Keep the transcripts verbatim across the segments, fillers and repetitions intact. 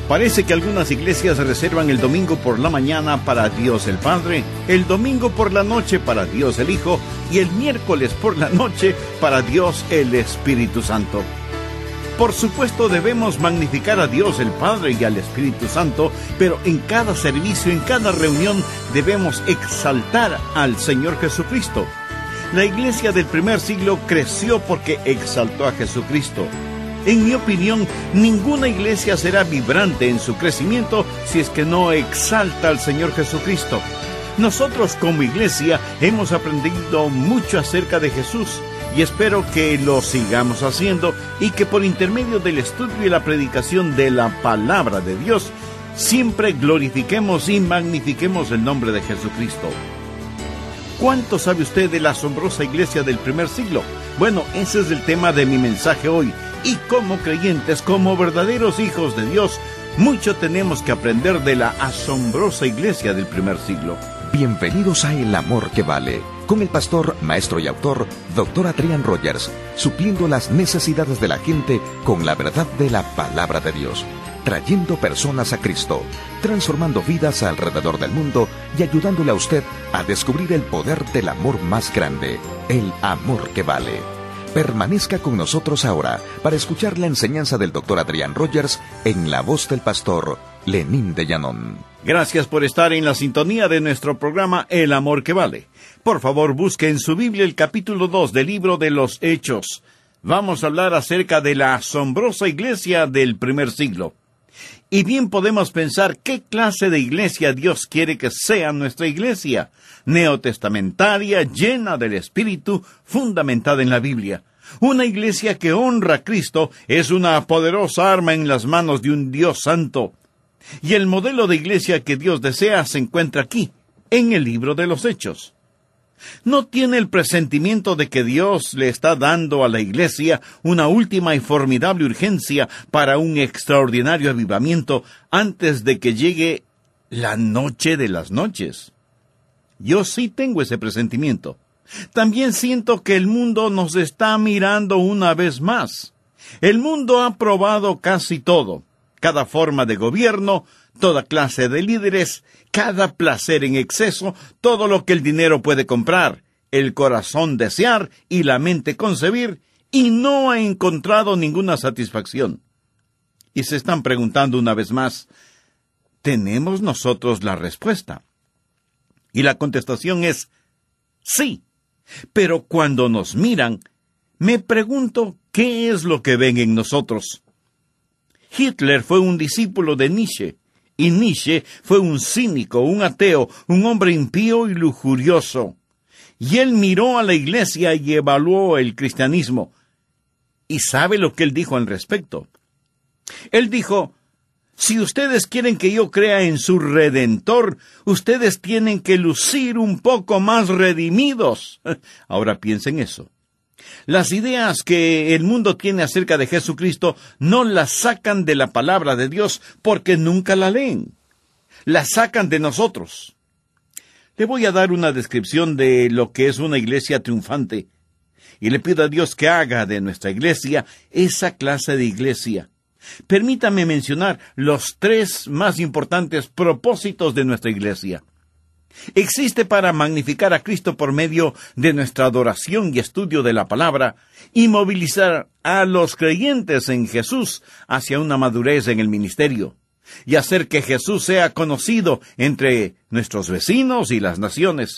Parece que algunas iglesias reservan el domingo por la mañana para Dios el Padre, el domingo por la noche para Dios el Hijo y el miércoles por la noche para Dios el Espíritu Santo. Por supuesto debemos magnificar a Dios el Padre y al Espíritu Santo, pero en cada servicio, en cada reunión, debemos exaltar al Señor Jesucristo. La iglesia del primer siglo creció porque exaltó a Jesucristo. En mi opinión, ninguna iglesia será vibrante en su crecimiento si es que no exalta al Señor Jesucristo. Nosotros como iglesia hemos aprendido mucho acerca de Jesús y espero que lo sigamos haciendo y que por intermedio del estudio y la predicación de la palabra de Dios siempre glorifiquemos y magnifiquemos el nombre de Jesucristo. ¿Cuánto sabe usted de la asombrosa iglesia del primer siglo? Bueno, ese es el tema de mi mensaje hoy. Y como creyentes, como verdaderos hijos de Dios, mucho tenemos que aprender de la asombrosa iglesia del primer siglo. Bienvenidos a El Amor que Vale, con el pastor, maestro y autor, doctor Adrián Rogers, supliendo las necesidades de la gente con la verdad de la palabra de Dios, trayendo personas a Cristo, transformando vidas alrededor del mundo y ayudándole a usted a descubrir el poder del amor más grande, el amor que vale. Permanezca con nosotros ahora para escuchar la enseñanza del doctor Adrián Rogers en la voz del pastor Lenín de Llanón. Gracias por estar en la sintonía de nuestro programa El Amor que Vale. Por favor, busque en su Biblia el capítulo dos del libro de los Hechos. Vamos a hablar acerca de la asombrosa iglesia del primer siglo. Y bien podemos pensar qué clase de iglesia Dios quiere que sea nuestra iglesia, neotestamentaria, llena del Espíritu, fundamentada en la Biblia. Una iglesia que honra a Cristo es una poderosa arma en las manos de un Dios santo. Y el modelo de iglesia que Dios desea se encuentra aquí, en el libro de los Hechos. ¿No tiene el presentimiento de que Dios le está dando a la iglesia una última y formidable urgencia para un extraordinario avivamiento antes de que llegue la noche de las noches? Yo sí tengo ese presentimiento. También siento que el mundo nos está mirando una vez más. El mundo ha probado casi todo, cada forma de gobierno, toda clase de líderes, cada placer en exceso, todo lo que el dinero puede comprar, el corazón desear y la mente concebir, y no ha encontrado ninguna satisfacción. Y se están preguntando una vez más, ¿tenemos nosotros la respuesta? Y la contestación es, sí. Pero cuando nos miran, me pregunto, ¿qué es lo que ven en nosotros? Hitler fue un discípulo de Nietzsche. Y Nietzsche fue un cínico, un ateo, un hombre impío y lujurioso. Y él miró a la iglesia y evaluó el cristianismo. ¿Y sabe lo que él dijo al respecto? Él dijo, si ustedes quieren que yo crea en su Redentor, ustedes tienen que lucir un poco más redimidos. Ahora piensen eso. Las ideas que el mundo tiene acerca de Jesucristo no las sacan de la palabra de Dios porque nunca la leen. Las sacan de nosotros. Le voy a dar una descripción de lo que es una iglesia triunfante. Y le pido a Dios que haga de nuestra iglesia esa clase de iglesia. Permítame mencionar los tres más importantes propósitos de nuestra iglesia. Existe para magnificar a Cristo por medio de nuestra adoración y estudio de la palabra y movilizar a los creyentes en Jesús hacia una madurez en el ministerio y hacer que Jesús sea conocido entre nuestros vecinos y las naciones.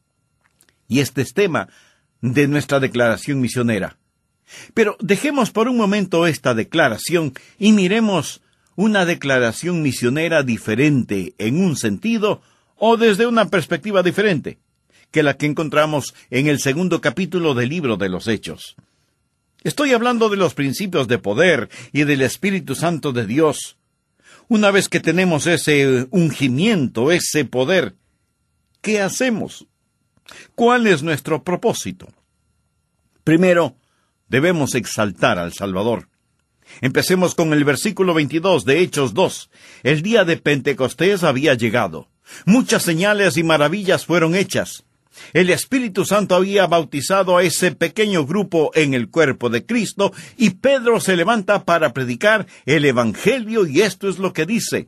Y este es tema de nuestra declaración misionera. Pero dejemos por un momento esta declaración y miremos una declaración misionera diferente en un sentido o desde una perspectiva diferente que la que encontramos en el segundo capítulo del libro de los Hechos. Estoy hablando de los principios de poder y del Espíritu Santo de Dios. Una vez que tenemos ese ungimiento, ese poder, ¿qué hacemos? ¿Cuál es nuestro propósito? Primero, debemos exaltar al Salvador. Empecemos con el versículo veintidós de Hechos dos. El día de Pentecostés había llegado. Muchas señales y maravillas fueron hechas. El Espíritu Santo había bautizado a ese pequeño grupo en el cuerpo de Cristo, y Pedro se levanta para predicar el Evangelio, y esto es lo que dice: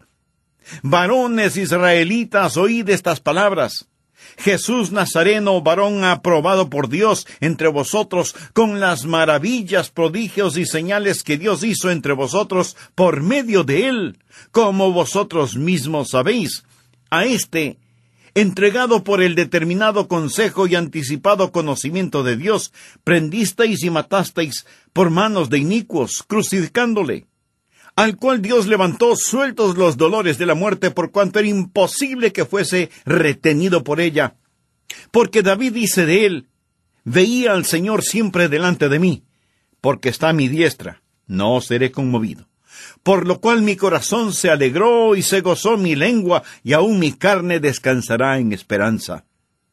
varones israelitas, oíd estas palabras. Jesús Nazareno, varón aprobado por Dios entre vosotros, con las maravillas, prodigios y señales que Dios hizo entre vosotros por medio de él, como vosotros mismos sabéis. A este, entregado por el determinado consejo y anticipado conocimiento de Dios, prendisteis y matasteis por manos de inicuos, crucificándole, al cual Dios levantó sueltos los dolores de la muerte, por cuanto era imposible que fuese retenido por ella. Porque David dice de él: veía al Señor siempre delante de mí, porque está a mi diestra, no seré conmovido. Por lo cual mi corazón se alegró y se gozó mi lengua, y aún mi carne descansará en esperanza.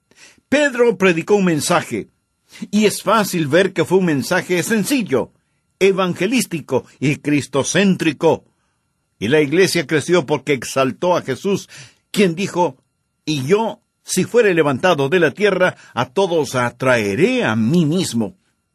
Pedro predicó un mensaje, y es fácil ver que fue un mensaje sencillo, evangelístico y cristocéntrico. Y la iglesia creció porque exaltó a Jesús, quien dijo: y yo, si fuere levantado de la tierra, a todos atraeré a mí mismo.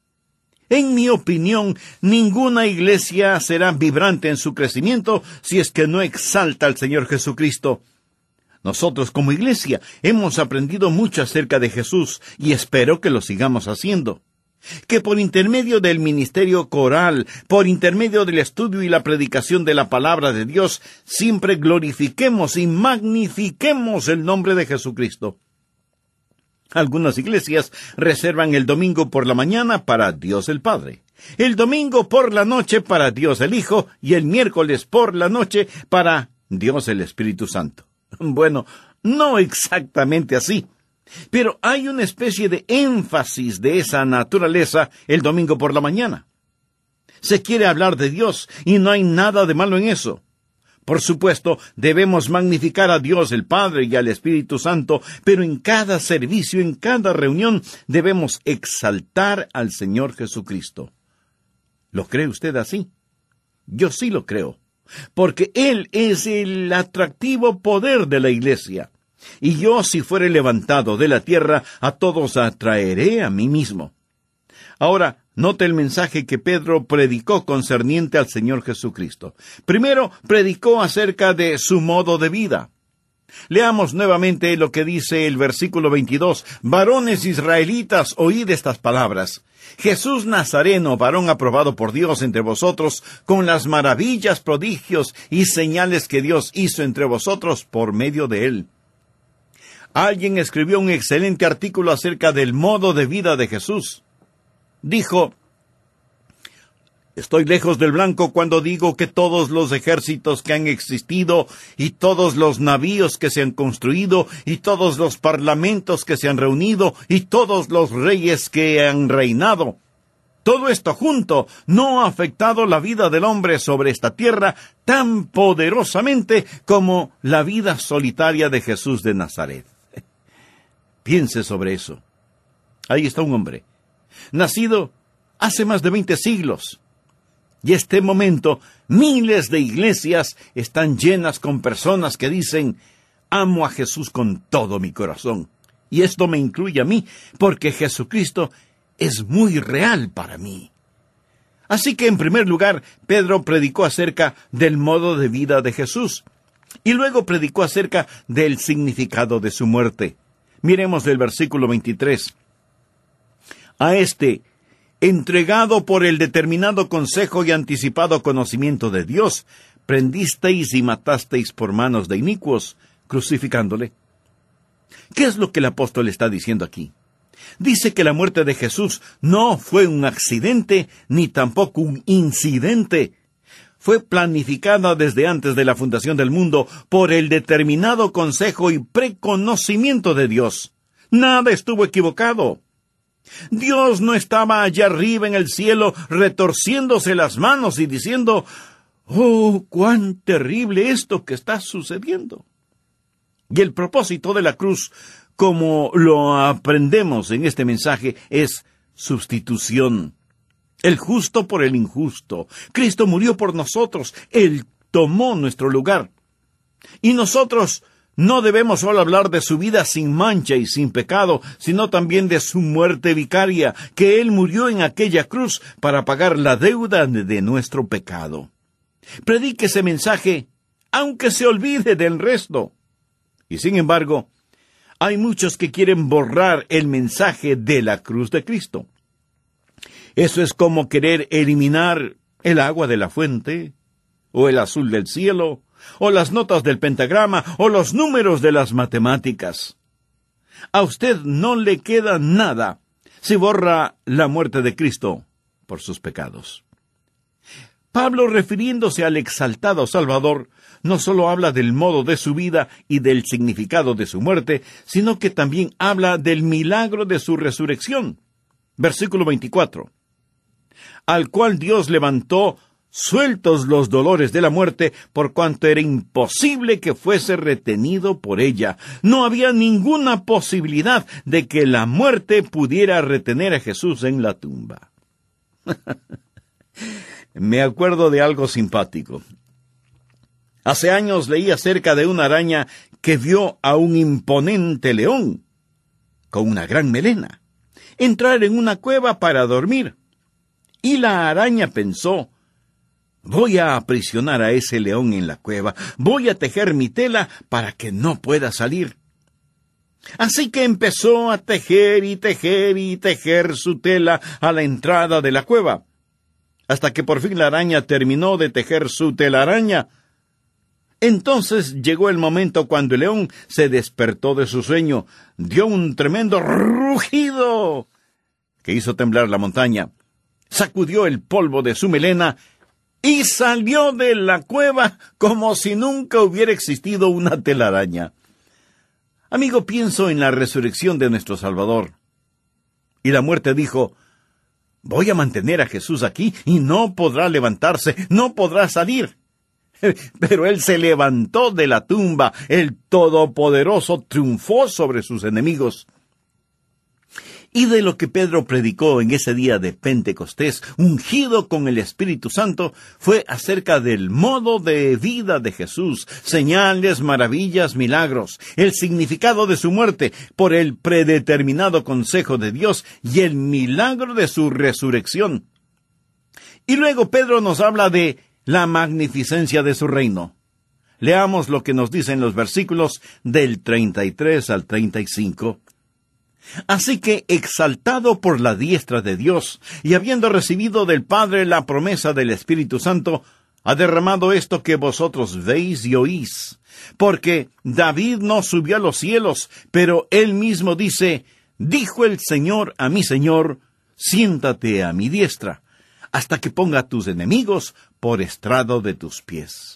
En mi opinión, ninguna iglesia será vibrante en su crecimiento si es que no exalta al Señor Jesucristo. Nosotros como iglesia hemos aprendido mucho acerca de Jesús, y espero que lo sigamos haciendo. Que por intermedio del ministerio coral, por intermedio del estudio y la predicación de la palabra de Dios, siempre glorifiquemos y magnifiquemos el nombre de Jesucristo. Algunas iglesias reservan el domingo por la mañana para Dios el Padre, el domingo por la noche para Dios el Hijo, y el miércoles por la noche para Dios el Espíritu Santo. Bueno, no exactamente así, pero hay una especie de énfasis de esa naturaleza el domingo por la mañana. Se quiere hablar de Dios, y no hay nada de malo en eso. Por supuesto, debemos magnificar a Dios el Padre y al Espíritu Santo, pero en cada servicio, en cada reunión, debemos exaltar al Señor Jesucristo. ¿Lo cree usted así? Yo sí lo creo, porque Él es el atractivo poder de la iglesia. Y yo, si fuere levantado de la tierra, a todos atraeré a mí mismo. Ahora, note el mensaje que Pedro predicó concerniente al Señor Jesucristo. Primero, predicó acerca de su modo de vida. Leamos nuevamente lo que dice el versículo veintidós. Varones israelitas, oíd estas palabras. Jesús Nazareno, varón aprobado por Dios entre vosotros, con las maravillas, prodigios y señales que Dios hizo entre vosotros por medio de él. Alguien escribió un excelente artículo acerca del modo de vida de Jesús. Dijo: estoy lejos del blanco cuando digo que todos los ejércitos que han existido, y todos los navíos que se han construido, y todos los parlamentos que se han reunido, y todos los reyes que han reinado, todo esto junto no ha afectado la vida del hombre sobre esta tierra tan poderosamente como la vida solitaria de Jesús de Nazaret. Piense sobre eso. Ahí está un hombre, nacido hace más de veinte siglos. Y este momento, miles de iglesias están llenas con personas que dicen: amo a Jesús con todo mi corazón. Y esto me incluye a mí, porque Jesucristo es muy real para mí. Así que, en primer lugar, Pedro predicó acerca del modo de vida de Jesús. Y luego predicó acerca del significado de su muerte. Miremos el versículo veintitrés. A este, entregado por el determinado consejo y anticipado conocimiento de Dios, prendisteis y matasteis por manos de inicuos, crucificándole. ¿Qué es lo que el apóstol está diciendo aquí? Dice que la muerte de Jesús no fue un accidente, ni tampoco un incidente. Fue planificada desde antes de la fundación del mundo por el determinado consejo y preconocimiento de Dios. Nada estuvo equivocado. Dios no estaba allá arriba en el cielo retorciéndose las manos y diciendo: ¡oh, cuán terrible esto que está sucediendo! Y el propósito de la cruz, como lo aprendemos en este mensaje, es sustitución. El justo por el injusto. Cristo murió por nosotros. Él tomó nuestro lugar. Y nosotros no debemos solo hablar de su vida sin mancha y sin pecado, sino también de su muerte vicaria, que Él murió en aquella cruz para pagar la deuda de nuestro pecado. Predique ese mensaje, aunque se olvide del resto. Y sin embargo, hay muchos que quieren borrar el mensaje de la cruz de Cristo. Eso es como querer eliminar el agua de la fuente, o el azul del cielo, o las notas del pentagrama, o los números de las matemáticas. A usted no le queda nada si borra la muerte de Cristo por sus pecados. Pablo, refiriéndose al exaltado Salvador, no solo habla del modo de su vida y del significado de su muerte, sino que también habla del milagro de su resurrección. Versículo veinticuatro. Al cual Dios levantó sueltos los dolores de la muerte, por cuanto era imposible que fuese retenido por ella. No había ninguna posibilidad de que la muerte pudiera retener a Jesús en la tumba. Me acuerdo de algo simpático. Hace años leí acerca de una araña que vio a un imponente león, con una gran melena, entrar en una cueva para dormir. Y la araña pensó: voy a aprisionar a ese león en la cueva, voy a tejer mi tela para que no pueda salir. Así que empezó a tejer y tejer y tejer su tela a la entrada de la cueva, hasta que por fin la araña terminó de tejer su telaraña. Entonces llegó el momento cuando el león se despertó de su sueño, dio un tremendo rugido que hizo temblar la montaña, sacudió el polvo de su melena y salió de la cueva como si nunca hubiera existido una telaraña. Amigo, pienso en la resurrección de nuestro Salvador. Y la muerte dijo: voy a mantener a Jesús aquí y no podrá levantarse, no podrá salir. Pero Él se levantó de la tumba, el Todopoderoso triunfó sobre sus enemigos. Y de lo que Pedro predicó en ese día de Pentecostés, ungido con el Espíritu Santo, fue acerca del modo de vida de Jesús, señales, maravillas, milagros, el significado de su muerte por el predeterminado consejo de Dios y el milagro de su resurrección. Y luego Pedro nos habla de la magnificencia de su reino. Leamos lo que nos dicen los versículos del treinta y tres al treinta y cinco. Así que, exaltado por la diestra de Dios, y habiendo recibido del Padre la promesa del Espíritu Santo, ha derramado esto que vosotros veis y oís. Porque David no subió a los cielos, pero él mismo dice: dijo el Señor a mi Señor, siéntate a mi diestra, hasta que ponga a tus enemigos por estrado de tus pies.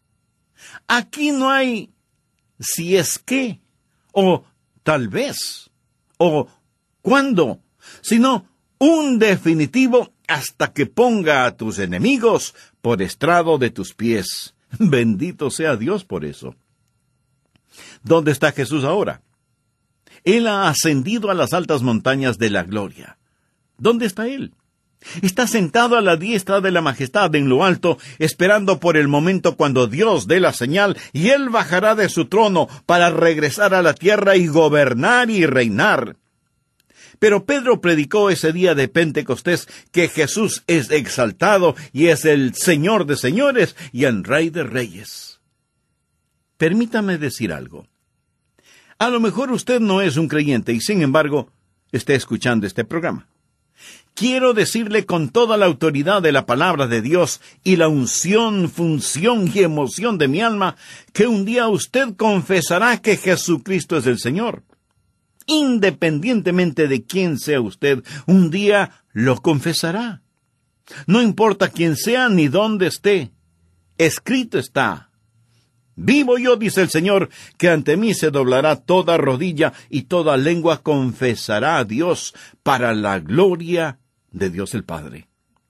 Aquí no hay si es que, o tal vez, o cuándo, sino un definitivo hasta que ponga a tus enemigos por estrado de tus pies. Bendito sea Dios por eso. ¿Dónde está Jesús ahora? Él ha ascendido a las altas montañas de la gloria. ¿Dónde está Él? Está sentado a la diestra de la majestad en lo alto, esperando por el momento cuando Dios dé la señal, y Él bajará de su trono para regresar a la tierra y gobernar y reinar. Pero Pedro predicó ese día de Pentecostés que Jesús es exaltado y es el Señor de señores y el Rey de reyes. Permítame decir algo. A lo mejor usted no es un creyente y sin embargo está escuchando este programa. Quiero decirle con toda la autoridad de la palabra de Dios y la unción, función y emoción de mi alma, que un día usted confesará que Jesucristo es el Señor. Independientemente de quién sea usted, un día lo confesará. No importa quién sea ni dónde esté. Escrito está: vivo yo, dice el Señor, que ante mí se doblará toda rodilla y toda lengua confesará a Dios, para la gloria de Dios el Padre.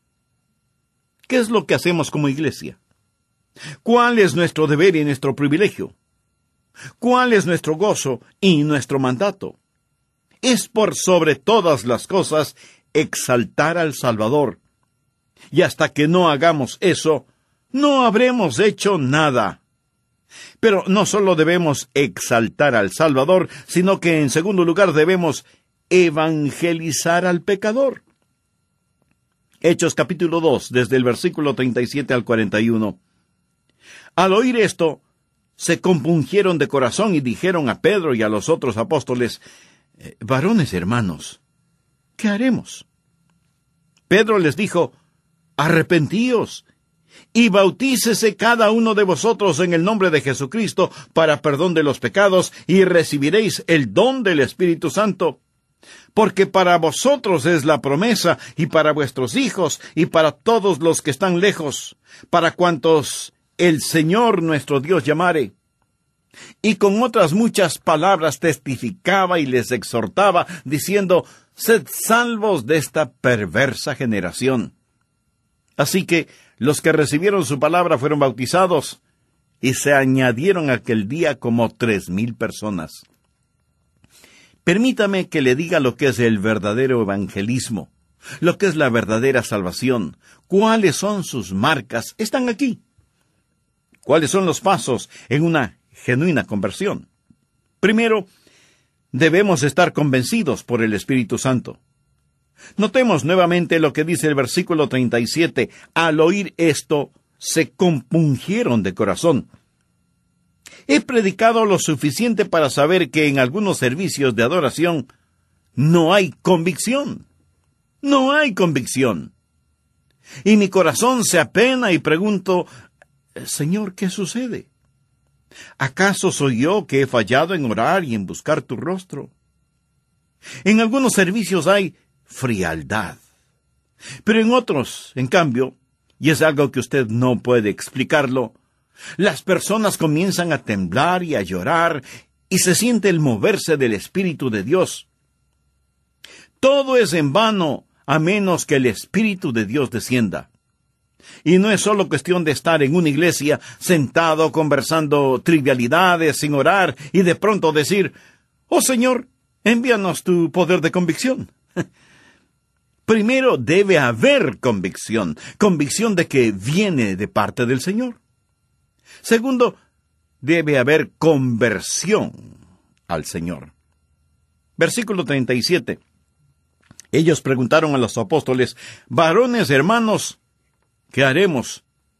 ¿Qué es lo que hacemos como iglesia? ¿Cuál es nuestro deber y nuestro privilegio? ¿Cuál es nuestro gozo y nuestro mandato? Es por sobre todas las cosas exaltar al Salvador. Y hasta que no hagamos eso, no habremos hecho nada. Pero no solo debemos exaltar al Salvador, sino que en segundo lugar debemos evangelizar al pecador. Hechos capítulo dos, desde el versículo treinta y siete al cuarenta y uno. Al oír esto, se compungieron de corazón y dijeron a Pedro y a los otros apóstoles: eh, varones hermanos, ¿qué haremos? Pedro les dijo: arrepentíos y bautícese cada uno de vosotros en el nombre de Jesucristo para perdón de los pecados, y recibiréis el don del Espíritu Santo. Porque para vosotros es la promesa, y para vuestros hijos, y para todos los que están lejos, para cuantos el Señor nuestro Dios llamare. Y con otras muchas palabras testificaba y les exhortaba, diciendo: sed salvos de esta perversa generación. Así que los que recibieron su palabra fueron bautizados, y se añadieron aquel día como tres mil personas. Permítame que le diga lo que es el verdadero evangelismo, lo que es la verdadera salvación. ¿Cuáles son sus marcas? Están aquí. ¿Cuáles son los pasos en una genuina conversión? Primero, debemos estar convencidos por el Espíritu Santo. Notemos nuevamente lo que dice el versículo treinta y siete. Al oír esto, se compungieron de corazón. He predicado lo suficiente para saber que en algunos servicios de adoración no hay convicción. No hay convicción. Y mi corazón se apena y pregunto: Señor, ¿qué sucede? ¿Acaso soy yo que he fallado en orar y en buscar tu rostro? En algunos servicios hay frialdad, pero en otros, en cambio, y es algo que usted no puede explicarlo, las personas comienzan a temblar y a llorar, y se siente el moverse del Espíritu de Dios. Todo es en vano, a menos que el Espíritu de Dios descienda. Y no es solo cuestión de estar en una iglesia, sentado, conversando trivialidades, sin orar, y de pronto decir: oh Señor, envíanos tu poder de convicción. Primero debe haber convicción, convicción de que viene de parte del Señor. Segundo, debe haber conversión al Señor. Versículo treinta y siete. Ellos preguntaron a los apóstoles: varones hermanos, ¿qué haremos?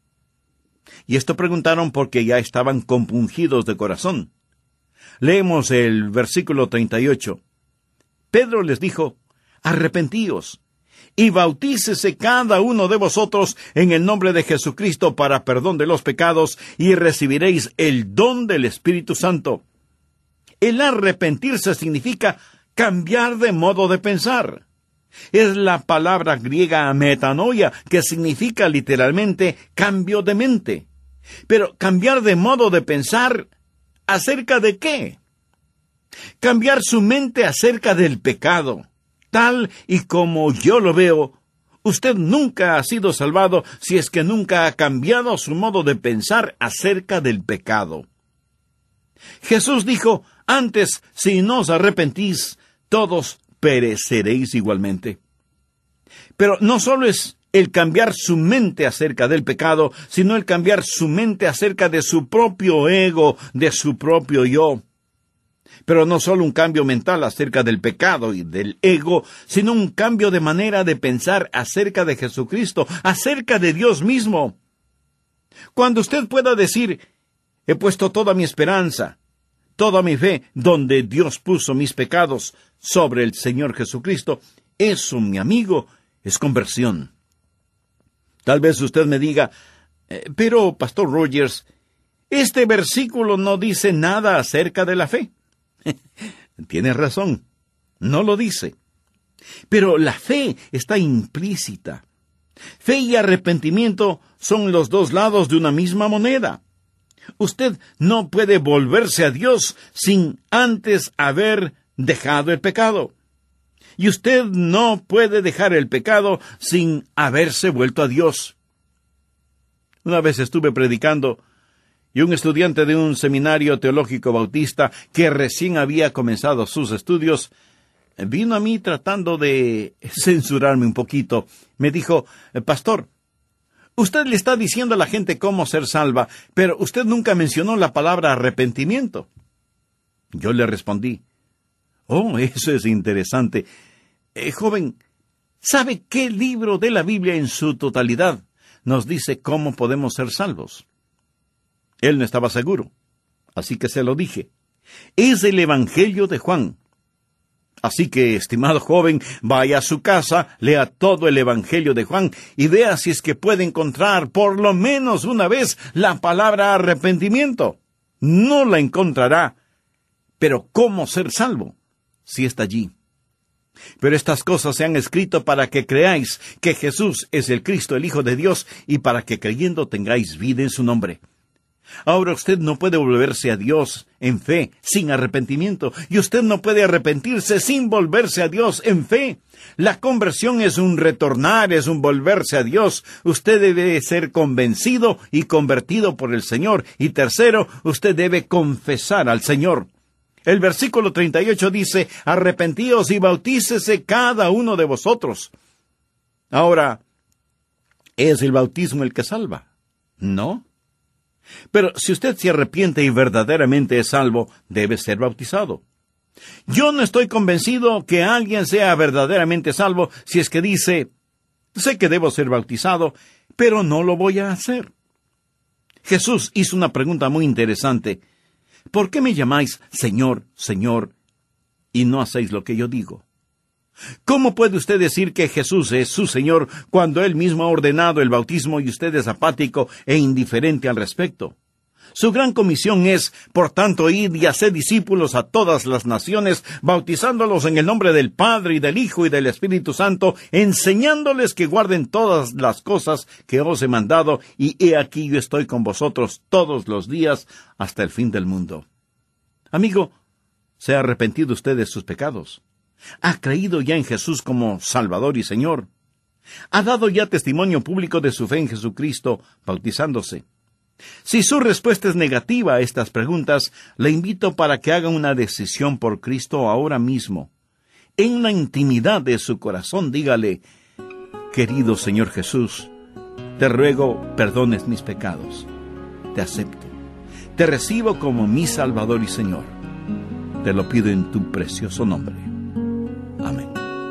Y esto preguntaron porque ya estaban compungidos de corazón. Leemos el versículo treinta y ocho. Pedro les dijo: arrepentíos y bautícese cada uno de vosotros en el nombre de Jesucristo para perdón de los pecados, y recibiréis el don del Espíritu Santo. El arrepentirse significa cambiar de modo de pensar. Es la palabra griega metanoia, que significa literalmente cambio de mente. Pero cambiar de modo de pensar, ¿acerca de qué? Cambiar su mente acerca del pecado. Tal y como yo lo veo, usted nunca ha sido salvado si es que nunca ha cambiado su modo de pensar acerca del pecado. Jesús dijo: antes, si no os arrepentís, todos pereceréis igualmente. Pero no solo es el cambiar su mente acerca del pecado, sino el cambiar su mente acerca de su propio ego, de su propio yo. Pero no solo un cambio mental acerca del pecado y del ego, sino un cambio de manera de pensar acerca de Jesucristo, acerca de Dios mismo. Cuando usted pueda decir: he puesto toda mi esperanza, toda mi fe, donde Dios puso mis pecados, sobre el Señor Jesucristo, eso, mi amigo, es conversión. Tal vez usted me diga: eh, pero, Pastor Rogers, este versículo no dice nada acerca de la fe. Tiene razón, no lo dice. Pero la fe está implícita. Fe y arrepentimiento son los dos lados de una misma moneda. Usted no puede volverse a Dios sin antes haber dejado el pecado. Y usted no puede dejar el pecado sin haberse vuelto a Dios. Una vez estuve predicando, y un estudiante de un seminario teológico bautista que recién había comenzado sus estudios vino a mí tratando de censurarme un poquito. Me dijo: pastor, Usted le está diciendo a la gente cómo ser salva, pero usted nunca mencionó la palabra arrepentimiento. Yo le respondí, oh, eso es interesante. Eh, joven, ¿sabe qué libro de la Biblia en su totalidad nos dice cómo podemos ser salvos? Él no estaba seguro, así que se lo dije. Es el Evangelio de Juan. Así que, estimado joven, vaya a su casa, lea todo el Evangelio de Juan y vea si es que puede encontrar por lo menos una vez la palabra arrepentimiento. No la encontrará. Pero ¿cómo ser salvo? Si está allí. Pero estas cosas se han escrito para que creáis que Jesús es el Cristo, el Hijo de Dios, y para que creyendo tengáis vida en su nombre. Ahora usted no puede volverse a Dios en fe sin arrepentimiento, y usted no puede arrepentirse sin volverse a Dios en fe. La conversión es un retornar, es un volverse a Dios. Usted debe ser convencido y convertido por el Señor. Y tercero, usted debe confesar al Señor. El versículo treinta y ocho dice, arrepentíos y bautícese cada uno de vosotros. Ahora, ¿es el bautismo el que salva? No. Pero si usted se arrepiente y verdaderamente es salvo, debe ser bautizado. Yo no estoy convencido que alguien sea verdaderamente salvo si es que dice, sé que debo ser bautizado, pero no lo voy a hacer. Jesús hizo una pregunta muy interesante. ¿Por qué me llamáis Señor, Señor, y no hacéis lo que yo digo? ¿Cómo puede usted decir que Jesús es su Señor cuando Él mismo ha ordenado el bautismo y usted es apático e indiferente al respecto? Su gran comisión es, por tanto, id y haced discípulos a todas las naciones, bautizándolos en el nombre del Padre y del Hijo y del Espíritu Santo, enseñándoles que guarden todas las cosas que os he mandado, y he aquí yo estoy con vosotros todos los días hasta el fin del mundo. Amigo, ¿se ha arrepentido usted de sus pecados? ¿Ha creído ya en Jesús como Salvador y Señor? ¿Ha dado ya testimonio público de su fe en Jesucristo, bautizándose? Si su respuesta es negativa a estas preguntas, le invito para que haga una decisión por Cristo ahora mismo. En la intimidad de su corazón, dígale, querido Señor Jesús, te ruego perdones mis pecados. Te acepto. Te recibo como mi Salvador y Señor. Te lo pido en tu precioso nombre. Amén.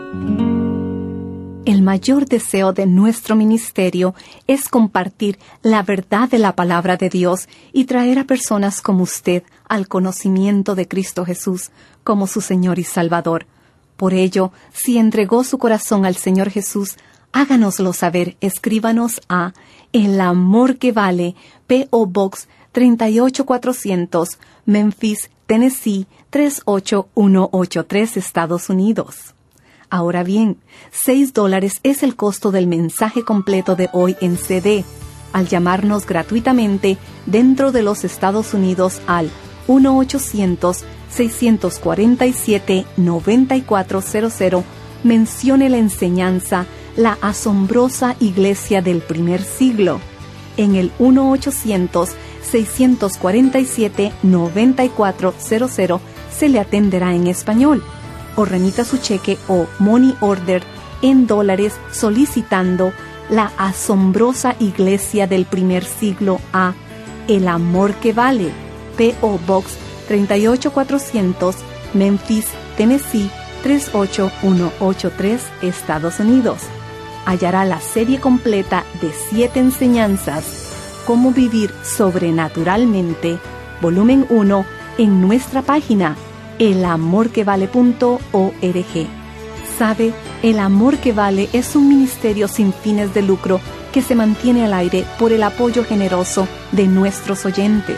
El mayor deseo de nuestro ministerio es compartir la verdad de la palabra de Dios y traer a personas como usted al conocimiento de Cristo Jesús como su Señor y Salvador. Por ello, si entregó su corazón al Señor Jesús, háganoslo saber. Escríbanos a El Amor que Vale, P O Box treinta y ocho cuatrocientos, Memphis, Tennessee tres ocho uno ocho tres, Estados Unidos. Ahora bien, seis dólares es el costo del mensaje completo de hoy en C D. Al llamarnos gratuitamente dentro de los Estados Unidos al uno ochocientos, seiscientos cuarenta y siete, noventa y cuatro cero cero, mencione la enseñanza La Asombrosa Iglesia del Primer Siglo. En el uno ochocientos, seiscientos cuarenta y siete, noventa y cuatro cero cero se le atenderá en español. O remita su cheque o money order en dólares solicitando La Asombrosa Iglesia del Primer Siglo a El Amor que Vale, P O Box treinta y ocho cuatrocientos, Memphis, Tennessee tres ocho uno ocho tres, Estados Unidos. Hallará la serie completa de siete enseñanzas, Cómo vivir sobrenaturalmente, volumen uno, en nuestra página el amor que vale punto org. Sabe, El Amor que Vale es un ministerio sin fines de lucro que se mantiene al aire por el apoyo generoso de nuestros oyentes.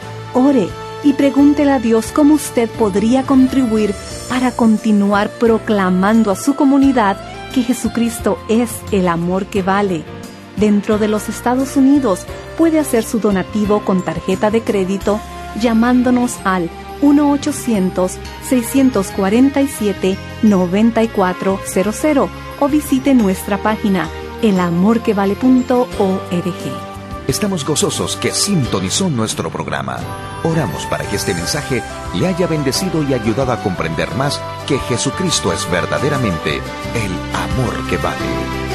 Ore y pregúntele a Dios cómo usted podría contribuir para continuar proclamando a su comunidad que Jesucristo es el amor que vale. Dentro de los Estados Unidos puede hacer su donativo con tarjeta de crédito llamándonos al uno ochocientos, seiscientos cuarenta y siete, noventa y cuatro cero cero o visite nuestra página el amor que vale punto org. Estamos gozosos que sintonizó nuestro programa. Oramos para que este mensaje le haya bendecido y ayudado a comprender más que Jesucristo es verdaderamente el amor que vale.